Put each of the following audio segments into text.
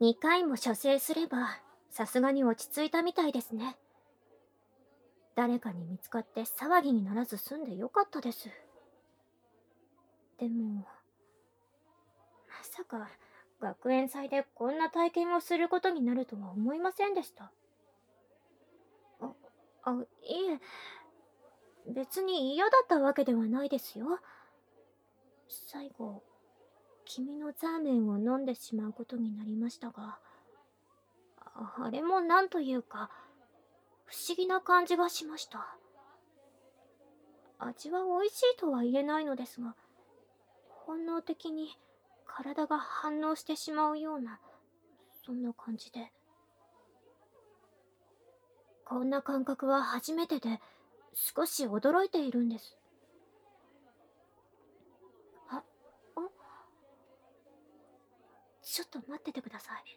2回も射精すれば、さすがに落ち着いたみたいですね。誰かに見つかって騒ぎにならず済んでよかったです。でも、まさか学園祭でこんな体験をすることになるとは思いませんでした。いえ、別に嫌だったわけではないですよ。最後、君のザーメンを飲んでしまうことになりましたが、あれもなんというか、不思議な感じがしました。味は美味しいとは言えないのですが、本能的に体が反応してしまうような、そんな感じで。こんな感覚は初めてで、少し驚いているんです。あ、ちょっと待っててください。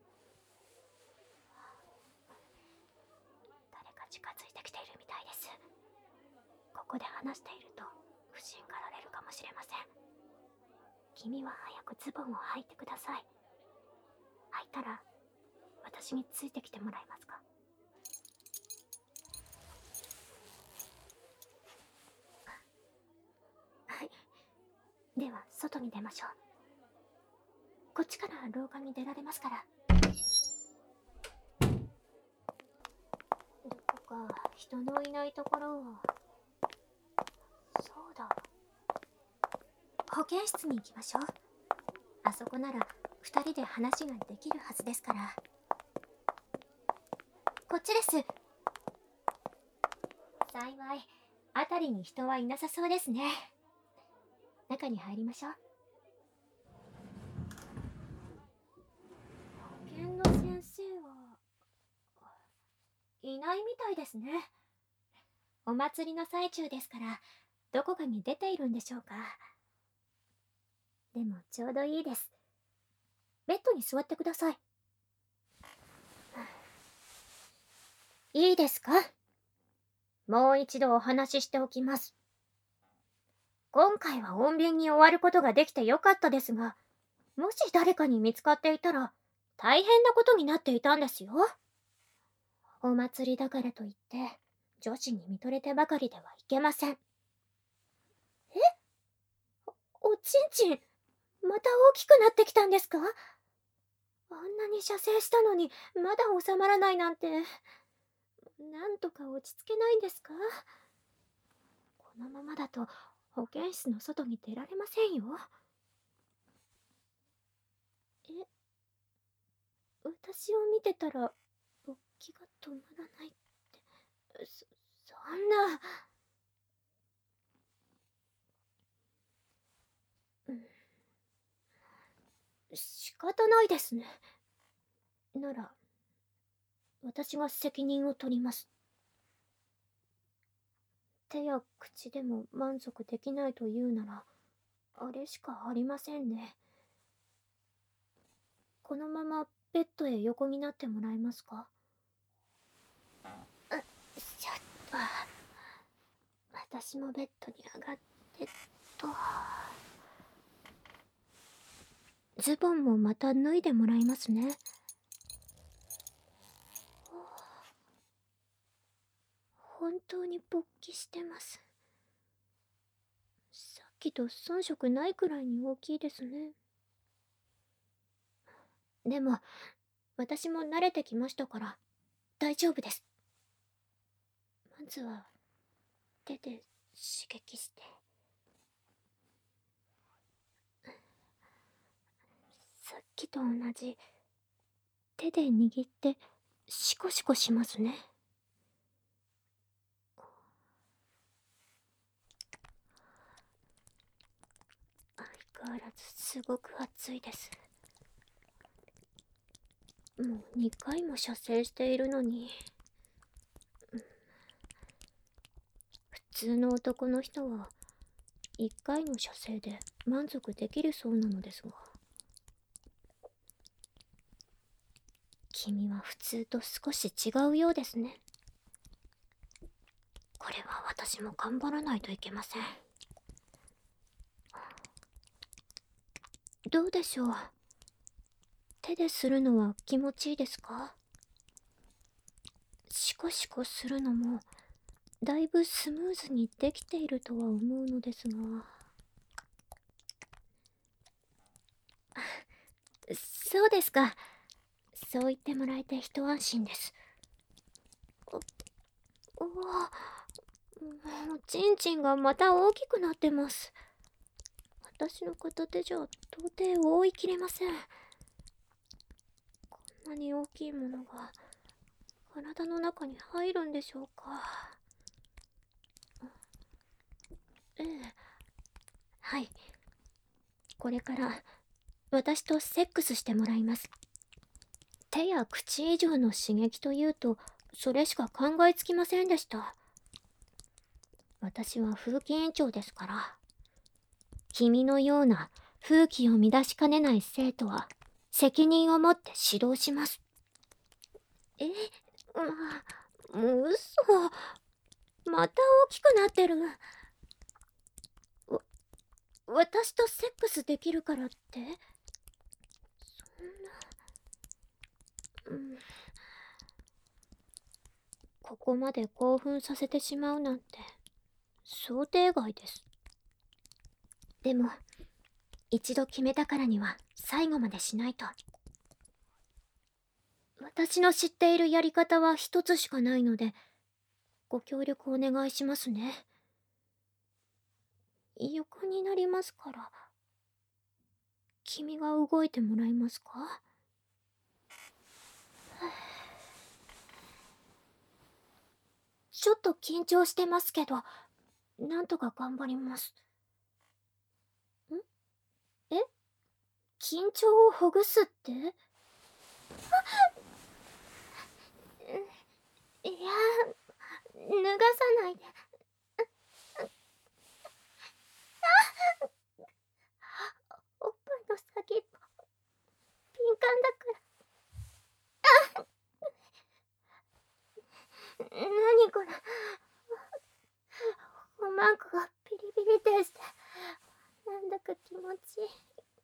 誰か近づいてきているみたいです。ここで話していると不審がられるかもしれません。君は早くズボンを履いてください。履いたら私についてきてもらえますか？はい。では外に出ましょう。こっちから廊下に出られますから。どこか人のいないところを。そうだ、保健室に行きましょう。あそこなら2人で話ができるはずですから。こっちです。幸い辺りに人はいなさそうですね。中に入りましょう。保健の先生はいないみたいですね。お祭りの最中ですから、どこかに出ているんでしょうか。でもちょうどいいです。ベッドに座ってください。いいですか？もう一度お話ししておきます。今回は穏便に終わることができてよかったですが、もし誰かに見つかっていたら大変なことになっていたんですよ。お祭りだからといって女子に見とれてばかりではいけません。おちんちん、また大きくなってきたんですか？あんなに射精したのにまだ収まらないなんて。なんとか落ち着けないんですか？このままだと保健室の外に出られませんよ。え、私を見てたら勃起が止まらないって、そんな。うん、仕方ないですね。なら私が責任を取ります。手や口でも満足できないというならあれしかありませんね。このままベッドへ横になってもらえますか？ちょっと、私もベッドに上がってと。ズボンもまた脱いでもらいますね。本当に勃起してます。さっきと遜色ないくらいに大きいですね。でも私も慣れてきましたから大丈夫です。まずは手で刺激して。さっきと同じ手で握ってシコシコしますね。相変わらずすごく熱いです。もう2回も射精しているのに。普通の男の人は1回の射精で満足できるそうなのですが、君は普通と少し違うようですね。これは私も頑張らないといけません。どうでしょう。 手でするのは気持ちいいですか？シコシコするのもだいぶスムーズにできているとは思うのですが。そうですか。そう言ってもらえて一安心です。うわ、チンチンがまた大きくなってます。私の片手じゃ到底覆いきれません。こんなに大きいものが体の中に入るんでしょうか。ええ、はい。これから私とセックスしてもらいます。手や口以上の刺激というとそれしか考えつきませんでした。私は風紀委員長ですから。君のような風紀を乱しかねない生徒は責任を持って指導します。え、もう嘘。また大きくなってる。私とセックスできるからって？そんな、ここまで興奮させてしまうなんて想定外です。でも一度決めたからには最後までしないと。私の知っているやり方は一つしかないのでご協力お願いしますね。横になりますから。君が動いてもらえますか？ちょっと緊張してますけど、なんとか頑張ります。え、緊張をほぐすって？いや、脱がさないで。おっぱいの先っぽ敏感だから。何これ。おまんこがピリピリってして、なんだか気持ちいい。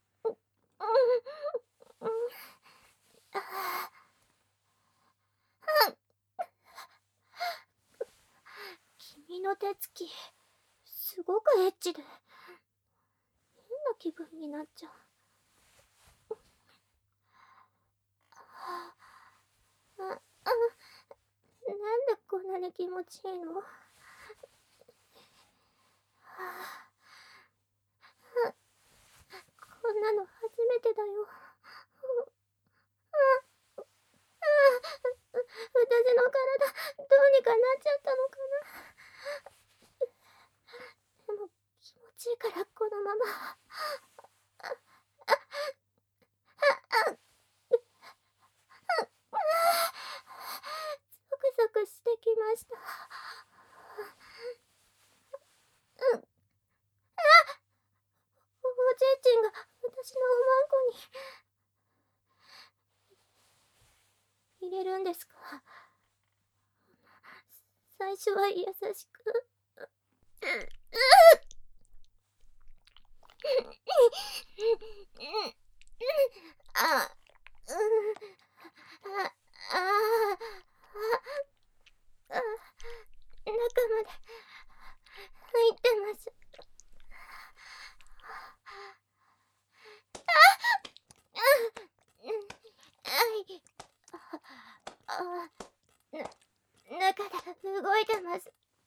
君の手つきすごくエッチで変な気分になっちゃう。なんでこんなに気持ちいいの？こんなの初めてだよ。私の体どうにかなっちゃったのかな。でも気持ちいいからこのまま。ゾクゾクしてきました。おじいちんが私のおまんこに入れるんですか？最初は優しく。あ、うん、あ、あ、あ、中まで入ってます。中で動いてます。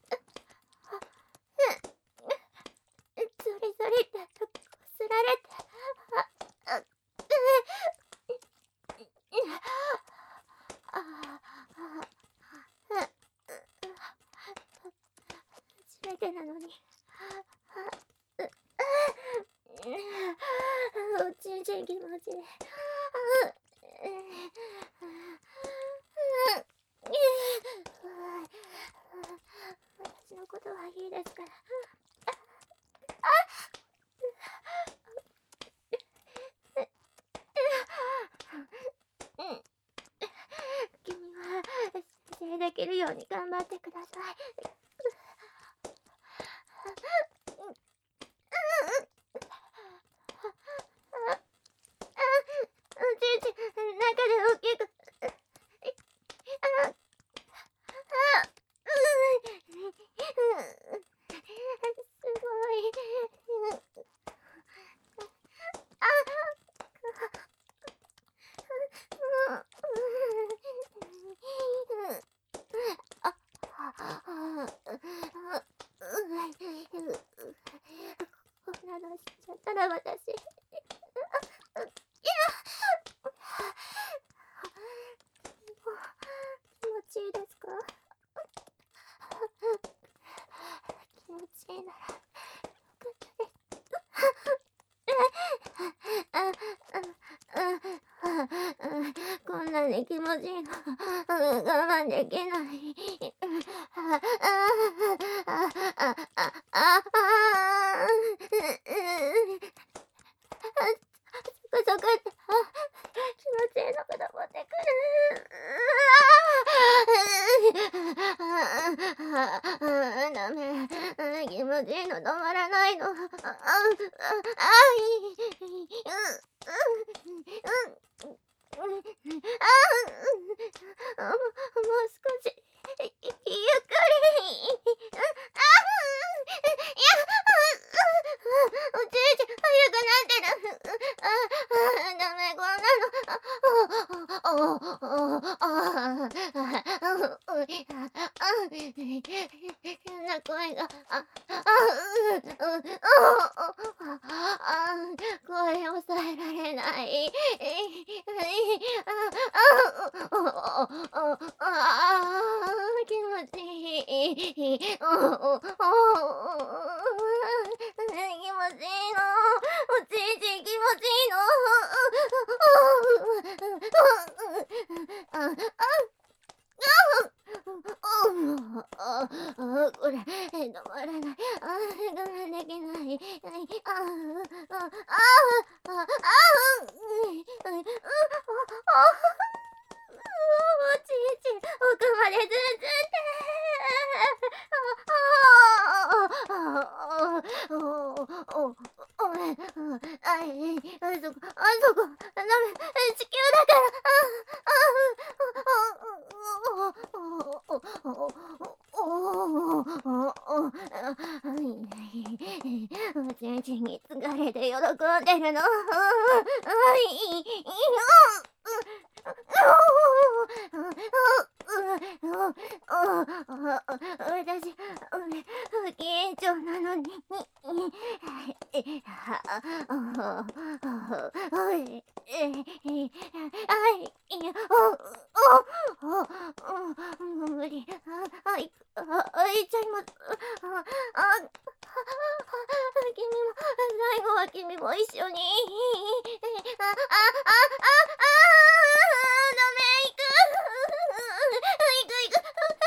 ゾリゾリってこすられて。初めてなのに。おちんちん気持ちいい。私のことはいいですから。君は先生できるように頑張ってください。おじいち気持ちいいの。我慢できない。ゾクゾクって、気持ちいいのが登ってくる。ダメ。気持ちいいの止まらないの。もう少し、ゆっくり。おじいちゃん、早くなってる。ダメ、こんなの。変な声が。声抑えられない。気持ちいい。気持ちいいの。おじいちゃん、気持ちいいの。これ、止まらない。我慢できない。おちいち、奥までずんずんってそこ、ダメ、地球だからおちんちんに疲れて喜んでるの。私、不謹慎なのに。無理。開いちゃいます。君も、最後は君も一緒に。ダメ、行く。行く。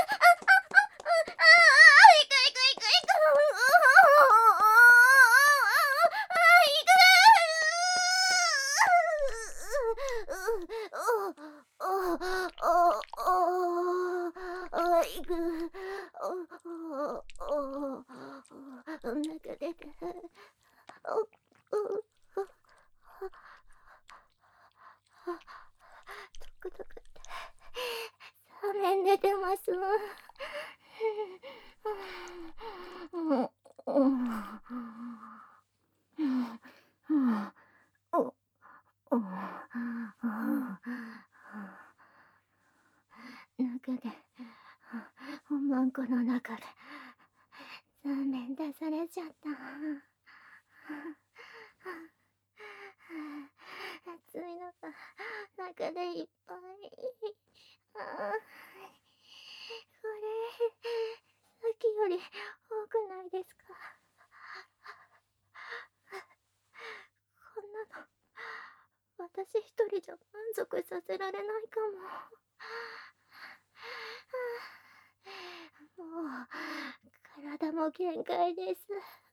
トクトクって画面出てます。中で、本番この中で、残念出されちゃった。暑いのが中でいっぱい。これ、さっきより多くないですか？こんなの、私一人じゃ満足させられないかも。もう、体も限界です。